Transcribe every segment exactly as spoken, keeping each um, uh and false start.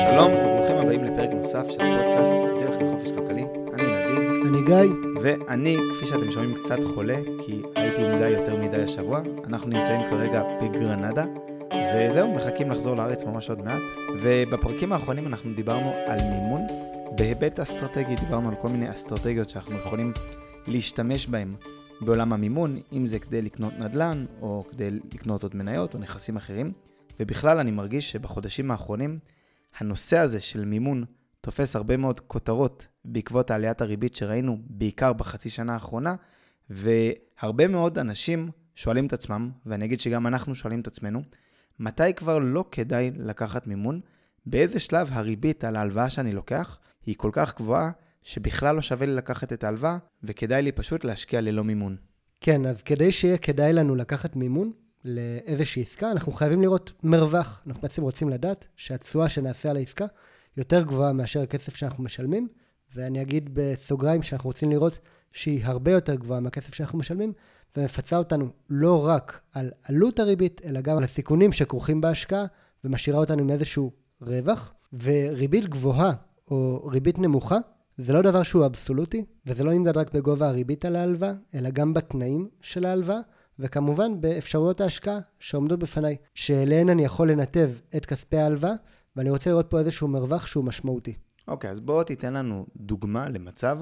שלום וברוכים הבאים לפרק נוסף של הפודקאסט דרך לחופש כלכלי. אני נדיב. אני גיא. ואני, כפי שאתם שומעים, קצת חולה, כי הייתי עם גיא יותר מדי השבוע. אנחנו נמצאים כרגע בגרנדה, וזהו, מחכים לחזור לארץ ממש עוד מעט. ובפרקים האחרונים אנחנו דיברנו על מימון. בהיבט אסטרטגי דיברנו על כל מיני אסטרטגיות שאנחנו יכולים להשתמש בהן בעולם המימון, אם זה כדי לקנות נדל"ן, או כדי לקנות עוד מניות, או נכסים אחרים. ובכלל אני מרגיש שבחודשים האחרונים, הנושא הזה של מימון תופס הרבה מאוד כותרות בעקבות העליית הריבית שראינו בעיקר בחצי שנה האחרונה, והרבה מאוד אנשים שואלים את עצמם, ואני אגיד שגם אנחנו שואלים את עצמנו, מתי כבר לא כדאי לקחת מימון? באיזה שלב הריבית על ההלוואה שאני לוקח היא כל כך גבוהה, שבכלל לא שווה לי לקחת את ההלוואה, וכדאי לי פשוט להשקיע ללא מימון. כן, אז כדי שיהיה כדאי לנו לקחת מימון לאיזושהי עסקה, אנחנו חייבים לראות מרווח. אנחנו בעצם רוצים לדעת שהתשואה שנעשה על העסקה יותר גבוהה מאשר הכסף שאנחנו משלמים, ואני אגיד בסוגריים שאנחנו רוצים לראות שהיא הרבה יותר גבוהה מהכסף שאנחנו משלמים, ומפצה אותנו לא רק על עלות הריבית, אלא גם על הסיכונים שכרוכים בהשקעה, ומשאירה אותנו עם איזשהו רווח. וריבית גבוהה או ריבית נמוכה, זה לא דבר שהוא אבסולוטי, וזה לא נמדד רק בגובה הריבית על ההלוואה, אלא גם בתנאים של ההלוואה, וכמובן באפשרויות ההשקעה שעומדות בפניי, שאליהן אני יכול לנתב את כספי ההלוואה, ואני רוצה לראות פה איזשהו מרווח שהוא משמעותי. אוקיי, אז בואו תיתן לנו דוגמה למצב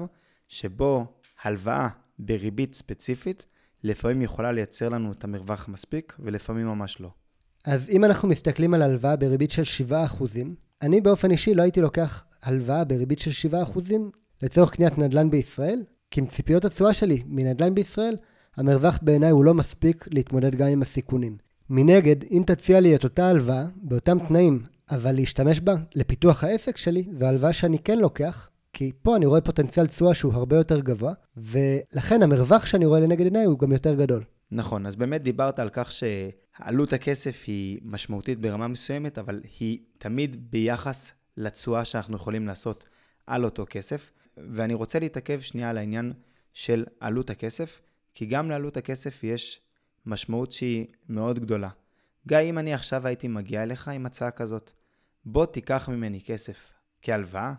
שבו הלוואה בריבית ספציפית, לפעמים יכולה לייצר לנו את המרווח מספיק, ולפעמים ממש לא. אז אם אנחנו מסתכלים על הלוואה בריבית של שבעה אחוזים, אני באופן אישי לא הייתי לוקח הלוואה בריבית של שבעה אחוזים לצורך קניית נדל"ן בישראל, כי עם ציפיות התשואה שלי מנדל"ן בישראל, המרווח בעיניי הוא לא מספיק להתמודד גם עם הסיכונים. מנגד, אם תציע לי את אותה הלוואה, באותם תנאים, אבל להשתמש בה לפיתוח העסק שלי, זו הלוואה שאני כן לוקח, כי פה אני רואה פוטנציאל תשואה שהוא הרבה יותר גבוה, ולכן המרווח שאני רואה לנגד עיניי הוא גם יותר גדול. נכון, אז באמת דיברת על כך שעלות הכסף היא משמעותית ברמה מסוימת, אבל היא תמיד ביחס לתשואה שאנחנו יכולים לעשות על אותו כסף, ואני רוצה להתעכב שנייה על העניין של עלות הכסף, כי גם לעלות הכסף יש משמעות שהיא מאוד גדולה. גיא, אם אני עכשיו הייתי מגיע אליך עם הצעה כזאת, בוא תיקח ממני כסף כהלוואה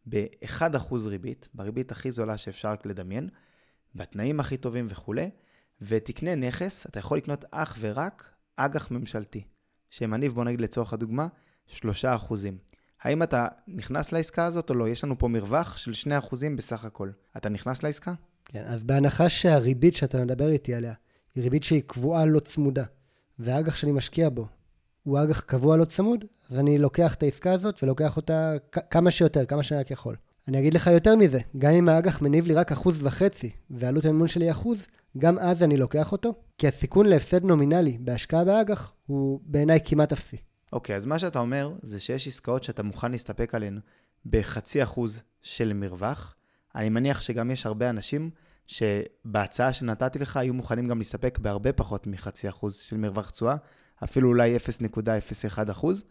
ב-אחד אחוז ריבית, בריבית הכי זולה שאפשר רק לדמיין, בתנאים הכי טובים וכו', ותקנה נכס, אתה יכול לקנות אך ורק אג"ח ממשלתי, שמניב, בוא נגיד לצורך הדוגמה, שלושה אחוזים. האם אתה נכנס לעסקה הזאת או לא? יש לנו פה מרווח של שני אחוזים בסך הכל. אתה נכנס לעסקה? כן, אז בהנחה שהריבית שאתה מדבר איתי עליה, היא ריבית שהיא קבועה לא צמודה, והאג"ח שאני משקיע בו, הוא אג"ח קבוע לא צמוד, אז אני לוקח את העסקה הזאת ולוקח אותה כמה שיותר, כמה שאני רק יכול. אני אגיד לך יותר מזה, גם אם האג"ח מניב לי רק אחוז וחצי, ועלות המימון שלי אחוז, גם אז אני לוקח אותו, כי הסיכון להפסד נומינלי בהשקעה באג"ח הוא בעיניי כמעט אפסי. אוקיי, אז מה שאתה אומר זה שיש עסקאות שאתה מוכן להסתפק עליהן בחצי אחוז של מרווח. אני מניח שגם יש הרבה אנשים שבהצעה שנתתי לך היו מוכנים גם להסתפק בהרבה פחות מחצי אחוז של מרווח תשואה, אפילו אולי אפס נקודה אפס אחת אחוז,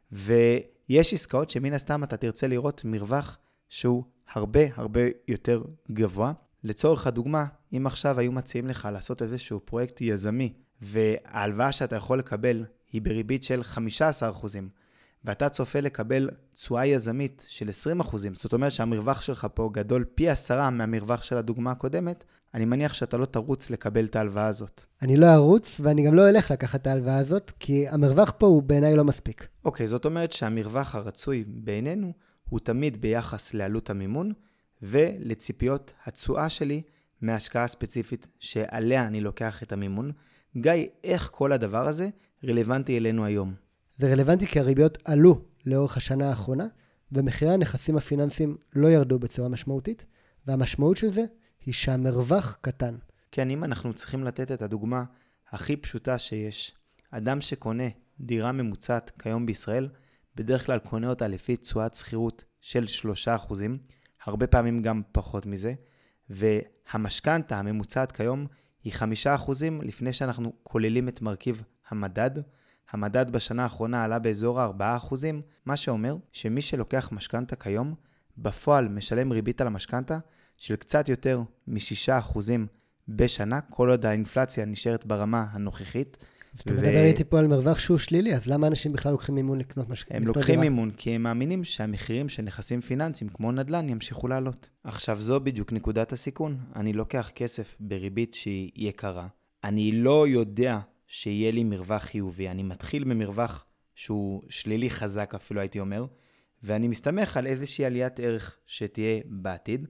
ויש עסקאות שמן הסתם אתה תרצה לראות מרווח שהוא הרבה הרבה יותר גבוה. לצורך הדוגמה, אם עכשיו היו מציעים לך לעשות איזשהו פרויקט יזמי, וההלוואה שאתה יכול לקבל היא בריבית של חמישה עשר אחוזים, ואתה צופה לקבל תשואה יזמית של עשרים אחוזים, זאת אומרת שהמרווח שלך פה גדול פי עשרה מהמרווח של הדוגמה הקודמת, אני מניח שאתה לא תרוץ לקבל את ההלוואה הזאת. אני לא ארוץ ואני גם לא אלך לקחת את ההלוואה הזאת, כי המרווח פה הוא בעיניי לא מספיק. אוקיי, זאת אומרת שהמרווח הרצוי בעינינו הוא תמיד ביחס לעלות המימון, ולציפיות התשואה שלי מההשקעה הספציפית שעליה אני לוקח את המימון. גיא, איך כל הדבר הזה רלוונטי אלינו היום? זה רלוונטי כי הריביות עלו לאורך השנה האחרונה, ומחירי הנכסים הפיננסיים לא ירדו בצורה משמעותית, והמשמעות של זה היא שהמרווח קטן. כן, אם אנחנו צריכים לתת את הדוגמה הכי פשוטה שיש, אדם שקונה דירה ממוצעת כיום בישראל, בדרך כלל קונה אותה לפי תשואת שכירות של שלושה אחוזים, הרבה פעמים גם פחות מזה, והמשכנתה הממוצעת כיום היא חמישה אחוזים לפני שאנחנו כוללים את מרכיב המדד. המדד בשנה האחרונה עלה באזור ה-ארבעה אחוזים, מה שאומר שמי שלוקח משכנתה כיום, בפועל משלם ריבית על המשכנתה של קצת יותר מ-שישה אחוזים בשנה, כל עוד האינפלציה נשארת ברמה הנוכחית, אז אתה מדבר איתי פה על מרווח שהוא שלילי, אז למה אנשים בכלל לוקחים מימון לקנות משכנתא? הם לוקחים מימון כי הם מאמינים שהמחירים של נכסים פיננסיים כמו נדל"ן ימשיכו לעלות. עכשיו זו בדיוק נקודת הסיכון. אני לוקח כסף בריבית שהיא יקרה. אני לא יודע שיהיה לי מרווח חיובי. אני מתחיל במרווח שהוא שלילי חזק אפילו הייתי אומר, ואני מסתמך על איזושהי עליית ערך שתהיה בעתיד,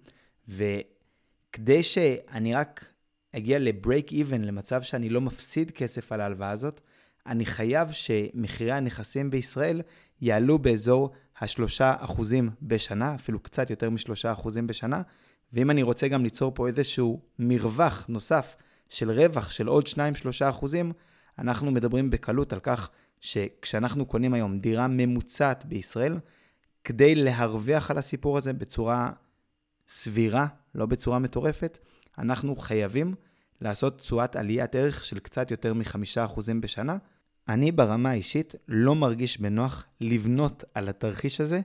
וכדי שאני רק אגיע לברייק איבן, למצב שאני לא מפסיד כסף על ההלוואה הזאת, אני חייב שמחירי הנכסים בישראל יעלו באזור השלושה אחוזים בשנה, אפילו קצת יותר משלושה אחוזים בשנה, ואם אני רוצה גם ליצור פה איזשהו מרווח נוסף של רווח של עוד שניים שלושה אחוזים, אנחנו מדברים בקלות על כך שכשאנחנו קונים היום דירה ממוצעת בישראל, כדי להרוויח על הסיפור הזה בצורה סבירה, לא בצורה מטורפת, אנחנו חייבים לעשות תשואת עליית ערך של קצת יותר מחמישה אחוזים בשנה. אני ברמה האישית לא מרגיש בנוח לבנות על התרחיש הזה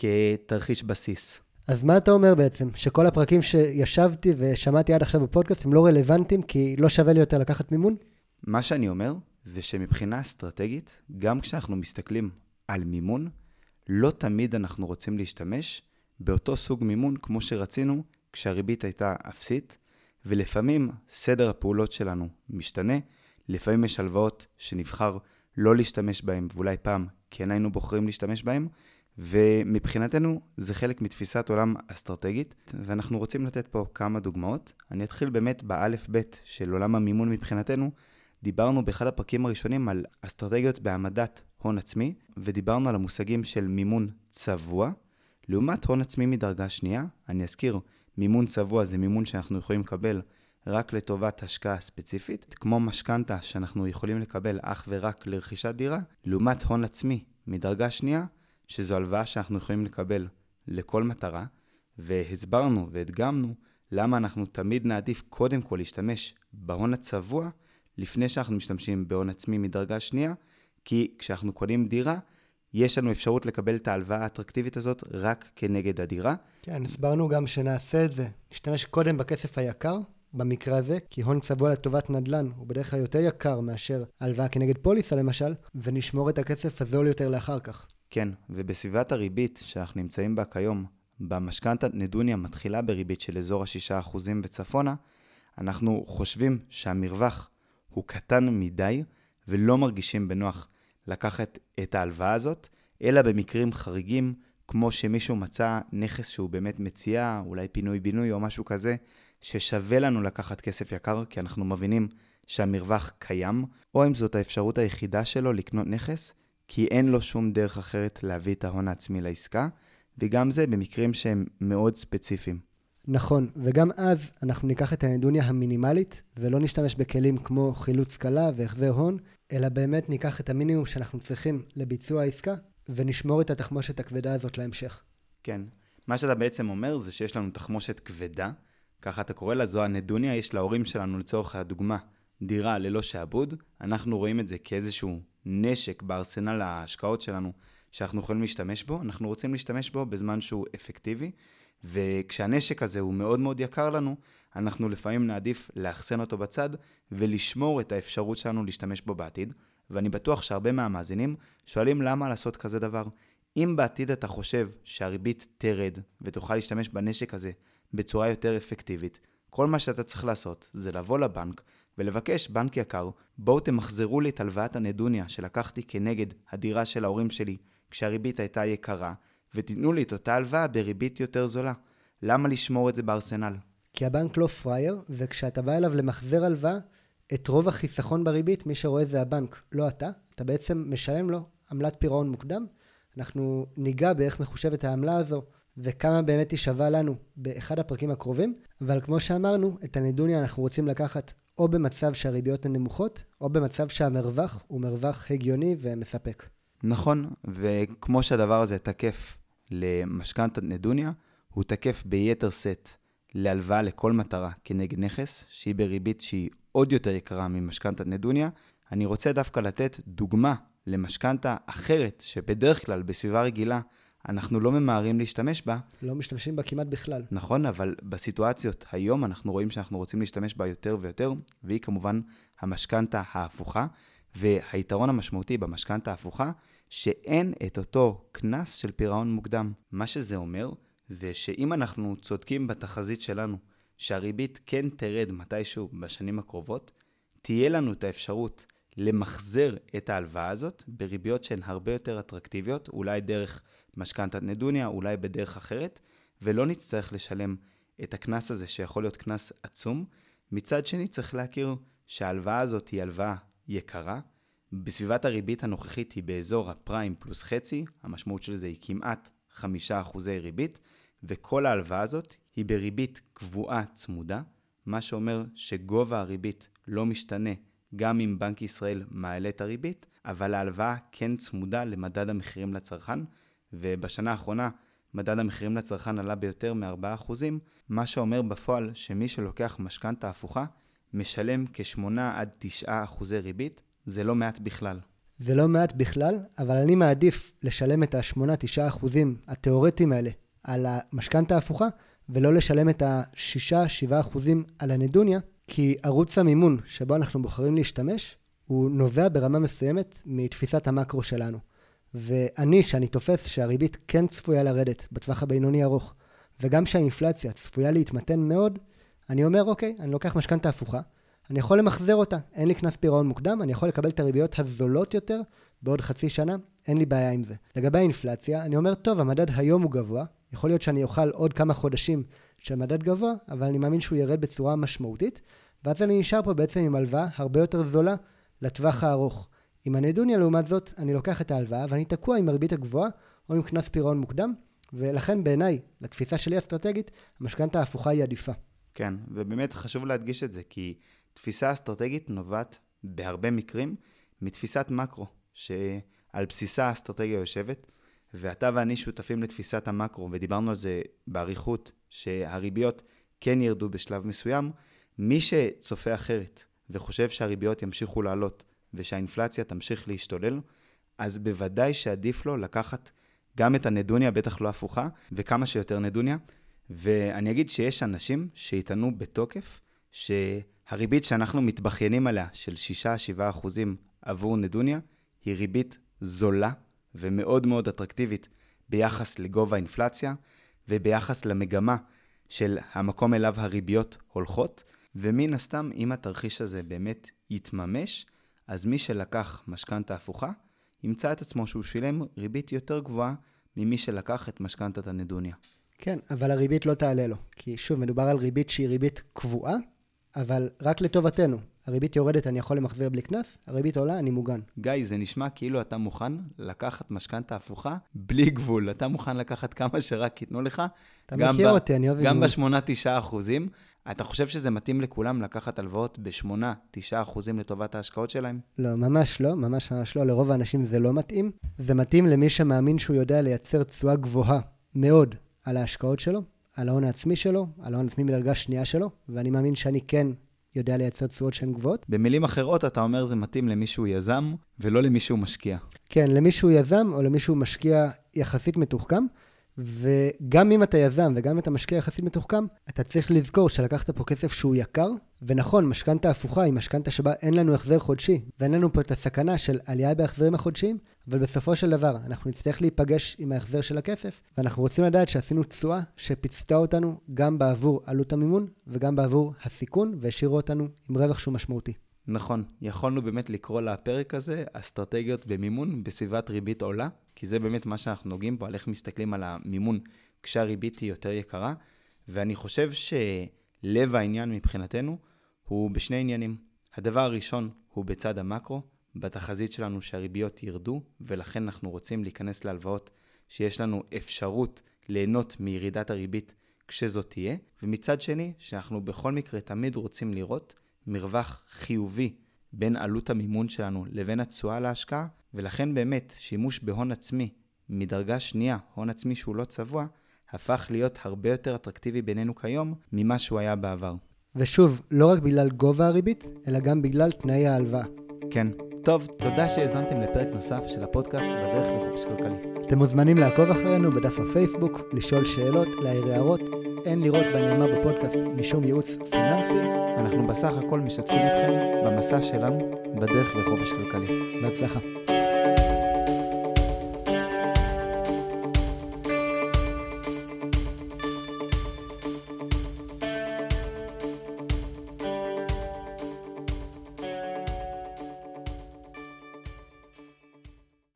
כתרחיש בסיס. אז מה אתה אומר בעצם? שכל הפרקים שישבתי ושמעתי עד עכשיו בפודקאסט הם לא רלוונטיים כי לא שווה לי יותר לקחת מימון? מה שאני אומר זה שמבחינה אסטרטגית, גם כשאנחנו מסתכלים על מימון, לא תמיד אנחנו רוצים להשתמש באותו סוג מימון כמו שרצינו כשהריבית הייתה אפסית, ולפעמים סדר הפעולות שלנו משתנה, לפעמים יש הלוואות שנבחר לא להשתמש בהן, ואולי פעם כן היינו בוחרים להשתמש בהן, ומבחינתנו זה חלק מתפיסת עולם אסטרטגית, ואנחנו רוצים לתת פה כמה דוגמאות. אני אתחיל באמת באלף בית של עולם המימון מבחינתנו. דיברנו באחד הפרקים הראשונים על אסטרטגיות בהעמדת הון עצמי, ודיברנו על המושגים של מימון צבוע, לעומת הון עצמי מדרגה שנייה. אני אזכיר, מימון צבוע זה מימון שאנחנו יכולים לקבל רק לטובת השקעה ספציפית, כמו משכנתא שאנחנו יכולים לקבל אך ורק לרכישת דירה, לעומת הון עצמי מדרגה שנייה, שזו הלוואה שאנחנו יכולים לקבל לכל מטרה, והסברנו והדגמנו למה אנחנו תמיד נעדיף קודם כל להשתמש בהון הצבוע, לפני שאנחנו משתמשים בהון עצמי מדרגה שנייה, כי כשאנחנו קונים דירה, יש לנו אפשרות לקבל את ההלוואה האטרקטיבית הזאת רק כנגד הדירה. כן, הסברנו גם שנעשה את זה. נשתמש קודם בכסף היקר, במקרה הזה, כי הון צבוע לטובת נדל"ן הוא בדרך כלל יותר יקר מאשר הלוואה כנגד פוליסה למשל, ונשמור את הכסף הזול יותר לאחר כך. כן, ובסביבת הריבית שאנחנו נמצאים בה כיום, במשכנתא נדוניה מתחילה בריבית של אזור ה-שישה אחוזים בצפונה, אנחנו חושבים שהמרווח הוא קטן מדי, ולא מרגישים בנוח לקחת את ההלוואה הזאת, אלא במקרים חריגים, כמו שמישהו מצא נכס שהוא באמת מציע, אולי פינוי-בינוי או משהו כזה, ששווה לנו לקחת כסף יקר, כי אנחנו מבינים שהמרווח קיים, או אם זאת האפשרות היחידה שלו לקנות נכס, כי אין לו שום דרך אחרת להביא את ההון העצמי לעסקה, וגם זה במקרים שהם מאוד ספציפיים. נכון, וגם אז אנחנו ניקח את הנדוניה המינימלית, ולא נשתמש בכלים כמו חילוץ קלה והחזר הון, אלא באמת ניקח את המינימום שאנחנו צריכים לביצוע העסקה, ונשמור את התחמושת הכבדה הזאת להמשך. כן, מה שאתה בעצם אומר זה שיש לנו תחמושת כבדה, ככה אתה קורא לה, זו הנדוניה, יש להורים שלנו לצורך הדוגמה דירה ללא שעבוד, אנחנו רואים את זה כאיזשהו נשק בארסנל ההשקעות שלנו, שאנחנו יכולים להשתמש בו, אנחנו רוצים להשתמש בו בזמן שהוא אפקטיבי, וכשהנשק הזה הוא מאוד מאוד יקר לנו, אנחנו לפעמים נעדיף לאחסן אותו בצד, ולשמור את האפשרות שלנו להשתמש בו בעתיד, ואני בטוח שהרבה מהמאזינים שואלים למה לעשות כזה דבר. אם בעתיד אתה חושב שהריבית תרד, ותוכל להשתמש בנשק הזה בצורה יותר אפקטיבית, כל מה שאתה צריך לעשות זה לבוא לבנק, ולבקש, בנק יקר, בואו תמחזרו לי את הלוואת הנדוניה שלקחתי כנגד הדירה של ההורים שלי, כשהריבית הייתה יקרה, ותיתנו לי את אותה הלוואה בריבית יותר זולה. למה לשמור את זה בארסנל? כי הבנק לא פרייר, וכשאתה בא אליו למחזר הלוואה, את רוב החיסכון בריבית, מי שרואה זה הבנק, לא אתה. אתה בעצם משלם לו עמלת פירעון מוקדם. אנחנו ניגע באיך מחושבת העמלה הזו, וכמה באמת היא שווה לנו באחד הפרקים הקרובים. אבל כמו שאמרנו, את הנדוניה אנחנו רוצים לקחת או במצב שהריביות הן נמוכות, או במצב שהמרווח הוא מרווח הגיוני ומספק. נכון, וכמו שהדבר הזה תקף למשכנתא נדוניה, הוא תקף ביתר סט להלוואה לכל מטרה כנגד נכס, שהיא בריבית שהיא עוד יותר יקרה ממשכנתא נדוניה. אני רוצה דווקא לתת דוגמה למשכנתא אחרת, שבדרך כלל בסביבה רגילה אנחנו לא ממהרים להשתמש בה. לא משתמשים בה כמעט בכלל. נכון, אבל בסיטואציות היום אנחנו רואים שאנחנו רוצים להשתמש בה יותר ויותר, והיא כמובן המשכנתא ההפוכה. והיתרון המשמעותי במשכנתא ההפוכה, שאין את אותו כנס של פירעון מוקדם. מה שזה אומר, זה שאם אנחנו צודקים בתחזית שלנו, שהריבית כן תרד מתישהו בשנים הקרובות, תהיה לנו את האפשרות למחזר את ההלוואה הזאת בריביות שהן הרבה יותר אטרקטיביות, אולי דרך משכנתת נדוניה, אולי בדרך אחרת, ולא נצטרך לשלם את הכנס הזה שיכול להיות כנס עצום. מצד שני צריך להכיר שההלוואה הזאת היא הלוואה יקרה, בסביבת הריבית הנוכחית היא באזור הפריים פלוס חצי, המשמעות של זה היא כמעט חמישה אחוזי ריבית, וכל ההלוואה הזאת היא בריבית קבועה צמודה, מה שאומר שגובה הריבית לא משתנה גם אם בנק ישראל מעלה את הריבית, אבל ההלוואה כן צמודה למדד המחירים לצרכן, ובשנה האחרונה מדד המחירים לצרכן עלה ביותר מ-ארבעה אחוזים, מה שאומר בפועל שמי שלוקח משכנתא הפוכה משלם כשמונה עד תשעה אחוזי ריבית, זה לא מעט בכלל. זה לא מעט בכלל, אבל אני מעדיף לשלם את ה-שמונה עד תשעה אחוזים התיאורטיים האלה על המשכנתא ההפוכה, ולא לשלם את ה-שישה עד שבעה אחוזים על הנדוניה, כי ערוץ המימון שבו אנחנו בוחרים להשתמש, הוא נובע ברמה מסוימת מתפיסת המקרו שלנו. ואני, שאני תופס שהריבית כן צפויה לרדת בטווח הבינוני ארוך, וגם שהאינפלציה צפויה להתמתן מאוד, אני אומר, אוקיי, אני לוקח משכנתא הפוכה, אני יכול למחזר אותה, אין לי כנס פירעון מוקדם, אני יכול לקבל את הריביות הזולות יותר בעוד חצי שנה, אין לי בעיה עם זה. לגבי האינפלציה, אני אומר, טוב, המדד היום הוא גבוה, יכול להיות שאני אוכל עוד כמה חודשים של מדד גבוה, אבל אני מאמין שהוא ירד בצורה משמעותית, ואז אני נשאר פה בעצם עם הלוואה הרבה יותר זולה לטווח הארוך. עם הנדוניה לעומת זאת, אני לוקח את ההלוואה ואני תקוע עם הריבית הגבוהה או עם כנס פירעון מוקדם, ולכן בעיניי, לתפיסה שלי אסטרטגית, המשכנתא ההפוכה היא עדיפה. כן, ובאמת חשוב להדגיש את זה, כי תפיסה אסטרטגית נובעת בהרבה מקרים מתפיסת מקרו, שעל בסיסה האסטרטגיה יושבת, ואתה ואני שותפים לתפיסת המקרו, ודיברנו על זה בעריכות, שהריביות כן ירדו בשלב מסוים. מי שצופה אחרת וחושב שהריביות ימשיכו לעלות, ושהאינפלציה תמשיך להשתולל, אז בוודאי שעדיף לו לקחת גם את הנדוניה, בטח לא הפוכה, וכמה שיותר נדוניה. ואני אגיד שיש אנשים שיתנו בתוקף, שהריבית שאנחנו מתבחיינים עליה, של שישה עד שבעה אחוזים עבור נדוניה, היא ריבית זולה ומאוד מאוד אטרקטיבית ביחס לגובה האינפלציה, וביחס למגמה של המקום אליו הריביות הולכות, ומן הסתם אם התרחיש הזה באמת יתממש, אז מי שלקח משכנתא הפוכה, ימצא את עצמו שהוא שילם ריבית יותר גבוהה ממי שלקח את משכנתת הנדוניה. כן, אבל הריבית לא תעלה לו, כי שוב מדובר על ריבית שהיא ריבית קבועה, אבל רק לטובתנו. הריבית יורדת, אני יכול למחזר בלי כנס, הריבית עולה, אני מוגן. גיא, זה נשמע כאילו אתה מוכן לקחת משכנתא הפוכה בלי גבול. אתה מוכן לקחת כמה שרק ייתנו לך. אתה מכיר אותי, אני אוהב... גם ב-שמונה עד תשעה אחוזים. אתה חושב שזה מתאים לכולם לקחת הלוואות ב-שמונה עד תשעה אחוזים לטובת ההשקעות שלהם? לא, ממש לא, ממש ממש לא. לרוב האנשים זה לא מתאים. זה מתאים למי שמאמין שהוא יודע לייצר תשואה גבוהה מאוד על ההשקעות שלו, על ההון העצמי שלו, על ההון העצמי מדרגה שנייה שלו, ואני מאמין שאני כן יודע לייצר תשואות שהן גבוהות. במילים אחרות, אתה אומר זה מתאים למישהו יזם, ולא למישהו משקיע. כן, למישהו יזם או למישהו משקיע יחסית מתוחכם, וגם אם אתה יזם וגם אם אתה משקיע יחסית מתוחכם, אתה צריך לזכור שלקחת פה כסף שהוא יקר, ונכון, משכנתא הפוכה היא משכנתא שבה אין לנו החזר חודשי, ואין לנו פה את הסכנה של עלייה בהחזרים החודשיים, אבל בסופו של דבר אנחנו נצטרך להיפגש עם ההחזר של הכסף, ואנחנו רוצים לדעת שעשינו תשואה שפיצתה אותנו גם בעבור עלות המימון, וגם בעבור הסיכון, והשאירו אותנו עם רווח שהוא משמעותי. נכון, יכולנו באמת לקרוא לפרק הזה, אסטרטגיות במימון בסביבת ריבית עולה, כי זה באמת מה שאנחנו נוגעים פה, על איך מסתכלים על המימון כשהריבית היא יותר יקרה, ואני חושב שלב העניין מבחינתנו הוא בשני עניינים. הדבר הראשון הוא בצד המקרו, בתחזית שלנו שהריביות ירדו, ולכן אנחנו רוצים להיכנס להלוואות שיש לנו אפשרות ליהנות מירידת הריבית כשזאת תהיה, ומצד שני שאנחנו בכל מקרה תמיד רוצים לראות מרווח חיובי בין עלות המימון שלנו לבין התשואה להשקעה, ולכן באמת שימוש בהון עצמי מדרגה שנייה, הון עצמי שהוא לא צבוע, הפך להיות הרבה יותר אטרקטיבי בינינו כיום ממה שהוא היה בעבר. ושוב, לא רק בגלל גובה הריבית, אלא גם בגלל תנאי ההלוואה. כן. טוב, תודה שהזנתם לפרק נוסף של הפודקאסט בדרך לחופש כלכלי. אתם מוזמנים לעקוב אחרינו בדף הפייסבוק, לשאול שאלות, להעיר הערות. אין לראות בנאמר בפודקאסט משום ייעוץ פיננסי. אנחנו בסך הכל משתפים אתכם במסע שלנו בדרך לחופש כלכלי. בהצלחה.